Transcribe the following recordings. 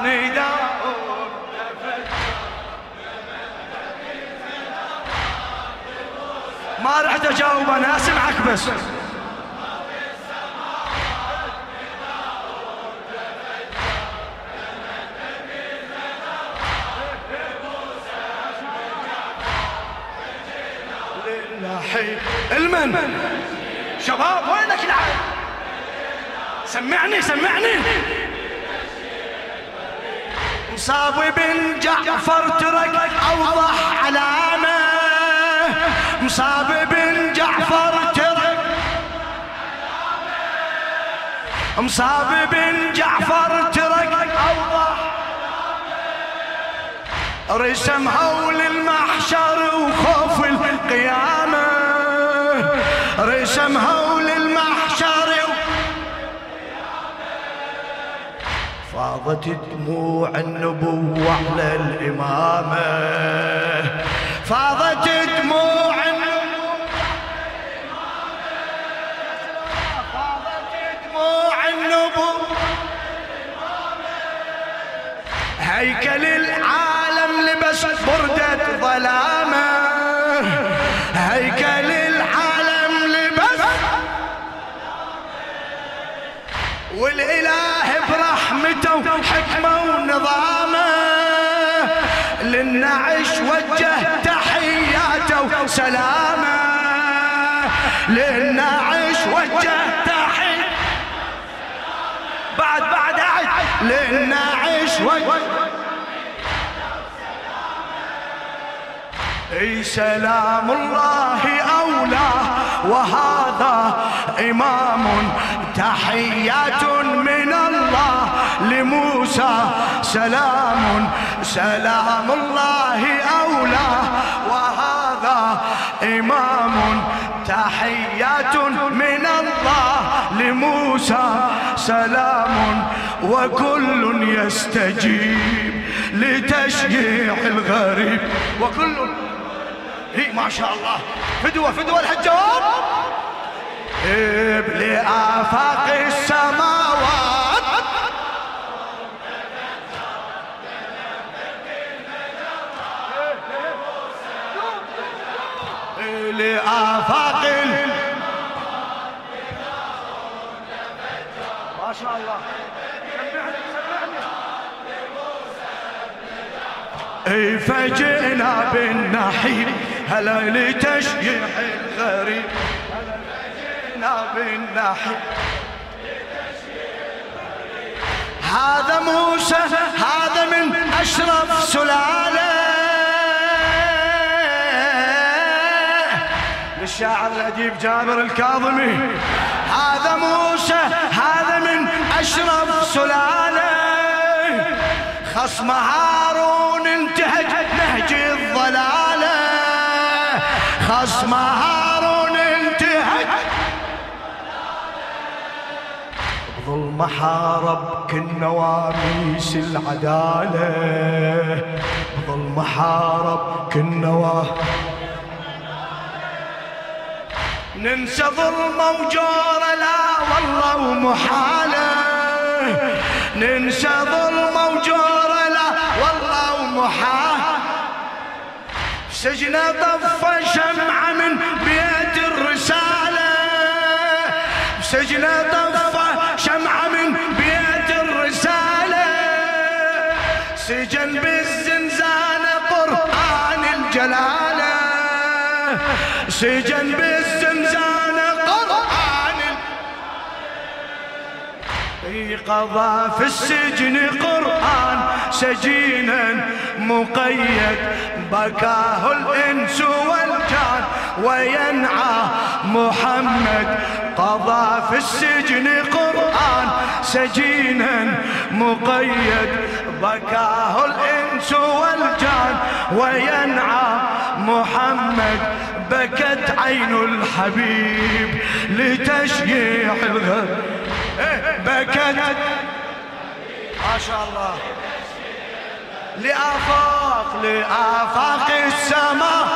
نداء ما رحت اجاوب انا اسمعك بس. المن شباب وينك العين؟ سمعني سمعني. مصابي بن جعفر ترك اوضح علامه. مصابي بن جعفر ترك مصابي بن جعفر ترك اوضح رسم هول المحشر وخوف القيامة. رسم هول المحشر فاضت دموع النبوة على الإمامة. فاضت دموع النبوة على الإمامة. فاضت دموع النبوة هيكل العالم لبس بردة ظلامة. هيكل العالم لبس والإله برحمته وحكمه ونظامه للنعش وجه تحياته وسلامه. للنعش وجه تحياته بعد أعد للنعش وجه اي سلام الله أولاه وهذا إمام تحيات من الله لموسى سلام. سلام الله أولاه وهذا إمام تحيات من الله لموسى سلام. وكل يستجيب لتشجيع الغريب. وكل هي ما شاء الله فدوة الحجاب لآفاق السماوات. لآفاق ما شاء الله سمعني. فجئنا بالنحيب هلا لتشجيع الغريب. فجئنا بالنحيب هذا موسى هذا من أشرف سلالة. للشاعر الأديب جابر الكاظمي هذا موسى هذا من أشرف سلالة. خصم هارون انتهج نهج الضلالة. خصم هارون انتهج ظلم حارب كل نواميس العدالة. ظلم حارب كل نواميس ننسى ظلمه وجوره لا والله ومحاله. ننسى ظلمه وجوره لا والله ومحاله. سجنه طفى شمعة من بيت الرسالة. سجنه طفى شمعة من بيت الرسالة. سجن بالزنزانة قرآن الجلالة. سجن بالزنزانة قرآن قضى في السجن قرآن سجينا مقيد بكاه الإنس والجان وينعى محمد. قضى في السجن قرآن سجينا مقيد بكاه الإنس والجان وينعى محمد. بكت عين الحبيب لتشجيع الغد. بكت ما شاء الله لآفاق السماء.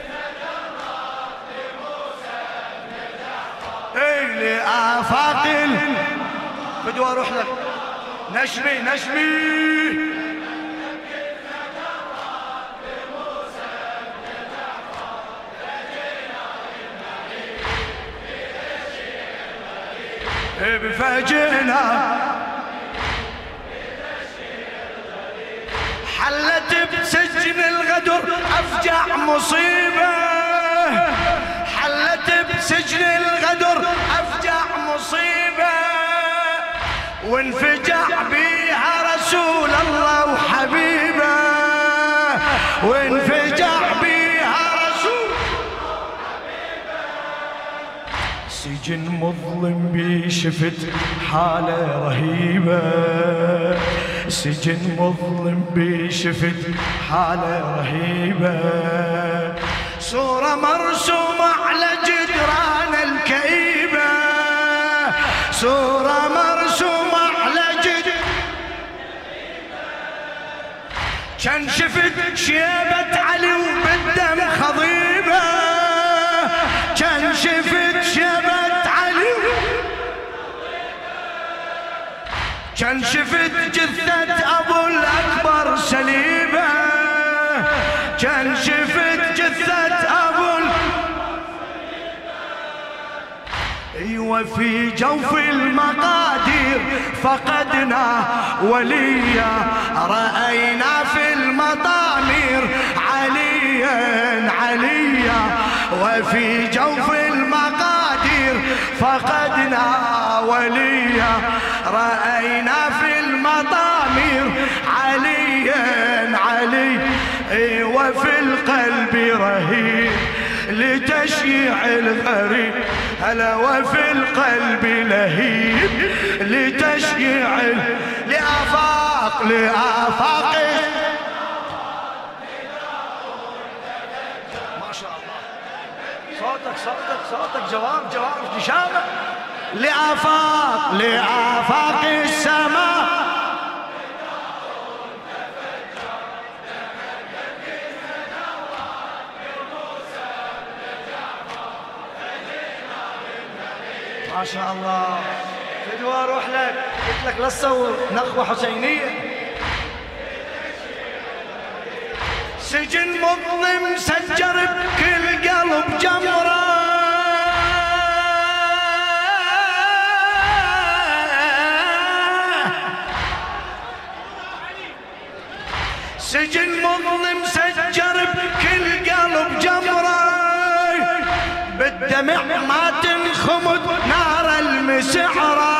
لآفاق فدوى اروح لك. نشمي نشمي بفاجئنا حلت بسجن الغدر أفجع مصيبة، حلت بسجن الغدر أفجع مصيبة، وانفجع بيها رسول الله وحبيبه، وانفجع بيها رسول سجن مظلم بي شفت حالة رهيبة، سجن مظلم بي شفت حالة رهيبة، صورة مرسومة على جدران الكئيبة، صورة مرسومة على جدران كان شفت شيبة علي وبالدم خضيبة، كان شفت شيبة علي كان شفت جثة أبو الأكبر سليبة، كان شفت جثة أبو ايوه في جوف المقادير فقدنا وليا، رأينا في المطامير عليا عليا، وفي جوف المقادير فقدنا وليا، رأينا في المطامير عليا علي، وفي القلب رهيب لتشييع الغريب، هلا وفي القلب لهيب لتشييع لآفاق لآفاق. ما شاء الله صوتك جواب نشامة، لآفاق لآفاق السماء، ما شاء الله. فدوى اروح لك، قلت لك لا تصور نخوة حسينية. سجن مظلم سجر بكل قلب جمرة، سجن مظلم سجر بكل قلب جمرة، بالدمع ما تنخمد نار المسعرة،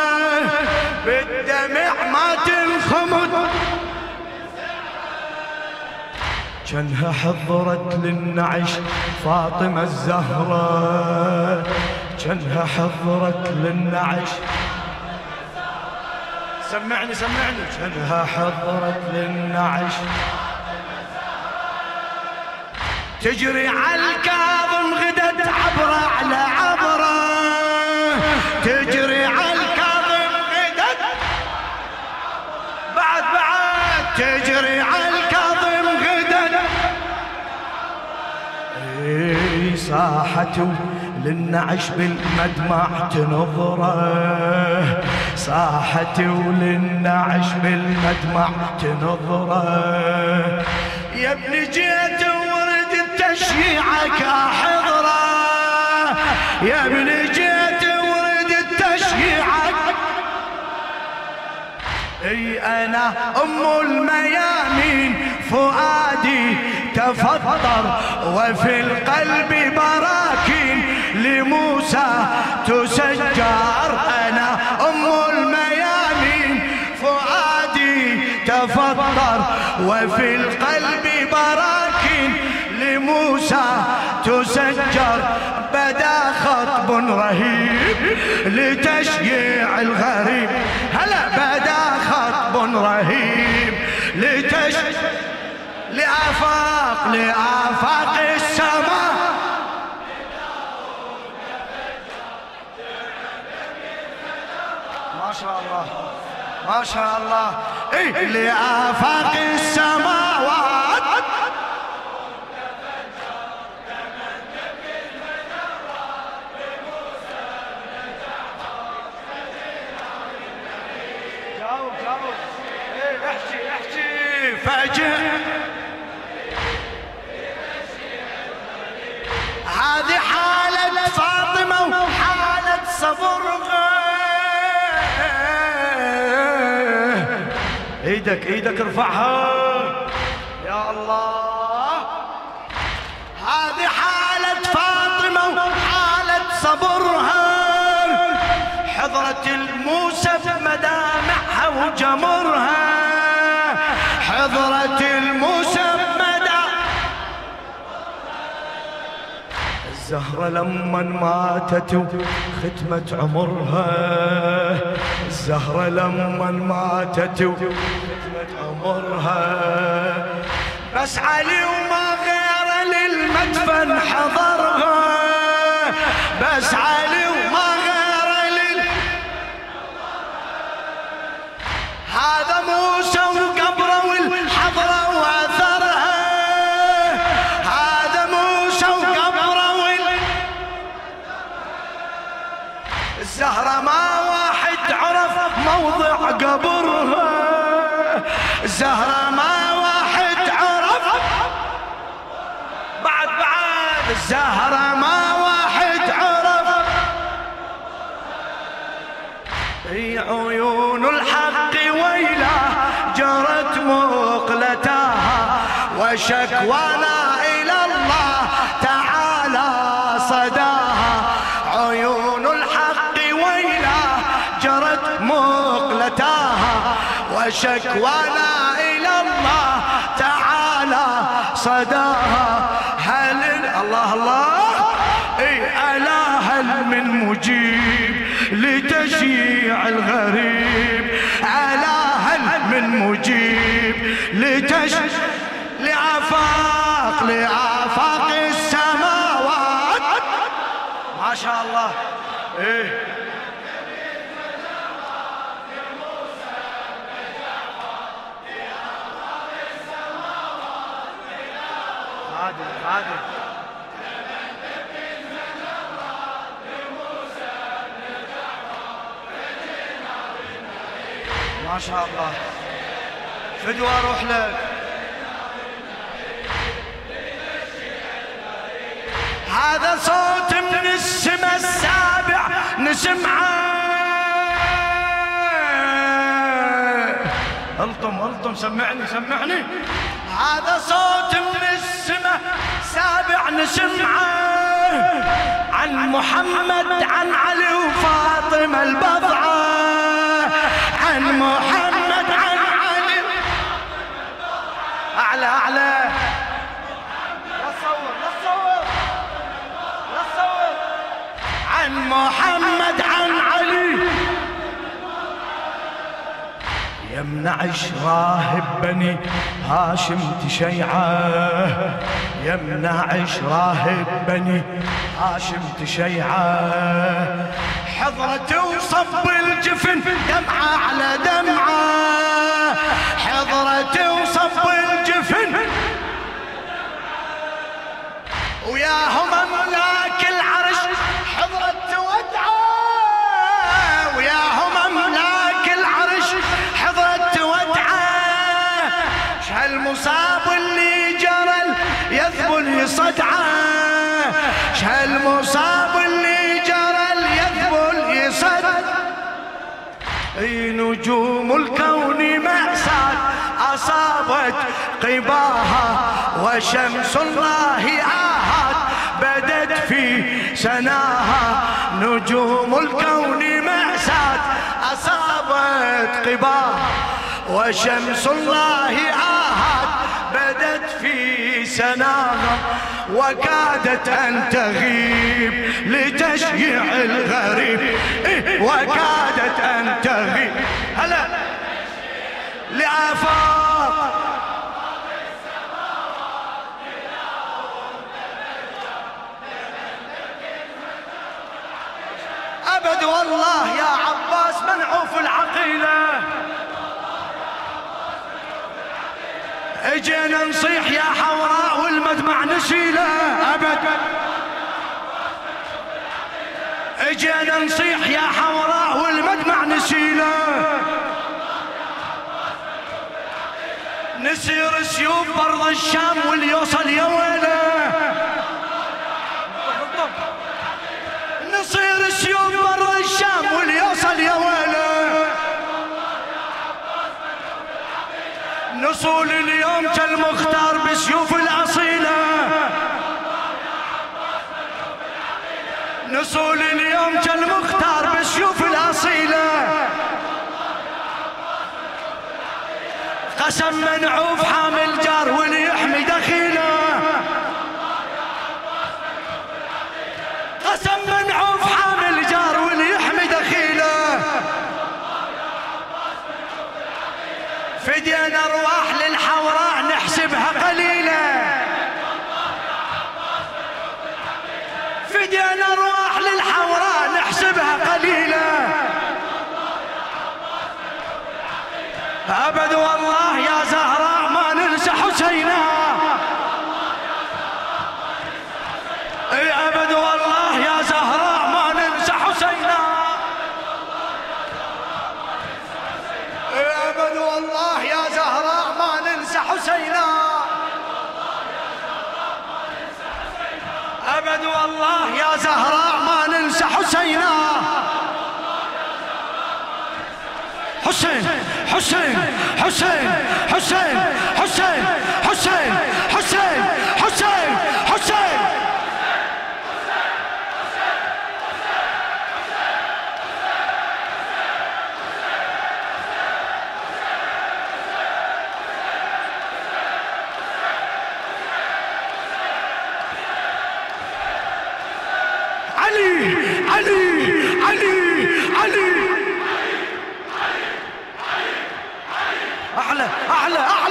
بالدمع ما تنخمد. جنها حضرت للنعش فاطمة الزهراء، جنها حضرت للنعش سمعني جنها حضرت للنعش تجري على الكاظم غدت عبرة على عبرة، تجري على الكاظم غدت بعد تجري على الكاظم غدت. صاحت للنعش بالمدمع تنظره، صاحت وللنعش بالمدمع تنظره، يا ابني جيت تشييعك حضرة، يا ابني جيت ورد تشييعك. اي انا ام الميامين فؤادي تفطر، وفي القلب براكين لموسى تسجر، انا ام الميامين فؤادي تفطر، وفي القلب براكين لموسى تسجر، بدا خطب رهيب لتشييع الغريب، هلا بدا خطب رهيب لآفاق السماء. ما شاء الله ما شاء الله. إيه لآفاق السماوات رجع. هذه حالة فاطمة وحالة صبرها. ايدك ارفعها يا الله. هذه حالة فاطمة وحالة صبرها. حضرة الموسى بمدامعها وجمرها. حضرة الموسى الزهرة لما ماتت وختمت عمرها. الزهرة لما ماتت وختمت عمرها. بس علي وما غير للمدفن حضرها. بس علي وما غير هذا موسى وقبره والحضرة واثرها. هذا موسى وقبره الزهرة ما واحد عرف موضع قبرها. الزهرة ما واحد عرف بعد الزهرة ما واحد عرف. هي عيون الحق ويلا جرت مقلتها. وشكوانا إلى الله تعالى صداها. عيون الحق ويلا جرت مقلتاها. وشكوانا إلى الله تعالى صداها. هل الله الله ألا هل من مجيب لتشيع الغريب. ألا هل من مجيب لآفاق السماوات. ما شاء الله. عادل ما شاء الله. فدوى اروح لك. هذا صوت من السماء السابع نسمعه. الطم سمعني. هذا صوت من السماء سابع نسمعه. عن محمد عن علي وفاطمة البضعة. عن محمد عن علي أعلى لا تصور. عن محمد عن علي. يمنعش راهب بني هاشم تشيعه. يمنعش راهب بني هاشم تشيعه. حضرته وصب الجفن دمعة على دمعة. حضرته وصب الجفن وياهم أملاك العرش حضرته ودعه. وياهم أملاك العرش حضرته ودعه. شهالمصاب اللي جرى يذبل يصدعه. شهالمصاب اللي جرى يذبل يصدعه. اي نجوم الكون مأساة أصابت قباها. وشمس الله آهات بدت في سناها. نجوم الكون مأساة أصابت قباها. وشمس الله آهات بدت في سناها. وكادت أن تغيب لتشييع الغريب. وكادت أن تغيب هلا لآفاق أبد. والله يا عباس منعوف العقيلة. اجينا نصيح يا حوراء والمدمع نشيله أبد. اجينا نصيح يا حوراء والمدمع نشيله. نسير سيوف برض الشام واللي يوصل يا ويله، نصير سيوف برض الشام واللي يوصل يا ويله، نصول اليوم كالمختار بسيوف الأصيلة، نصول اليوم كالمختار بسيوف الأصيلة، قسم منعوف حامل جار واللي يحمي دخيله، قسم منعوف حامل جار واللي يحمي دخيله، فدينا ارواح للحوراء نحسبها قليله، فدينا ارواح للحوراء نحسبها قليله، ابد والله يا زهراء ما ننسى حسينا، اي ابد والله يا زهراء ما ننسى حسينا، اي ابد والله يا زهراء ما ننسى حسينا، ابد والله يا زهراء ما ننسى حسينا، حسين حسين حسين حسين حسين حسين حسين حسين حسين علي علي علي علي أعلى أعلى أعلى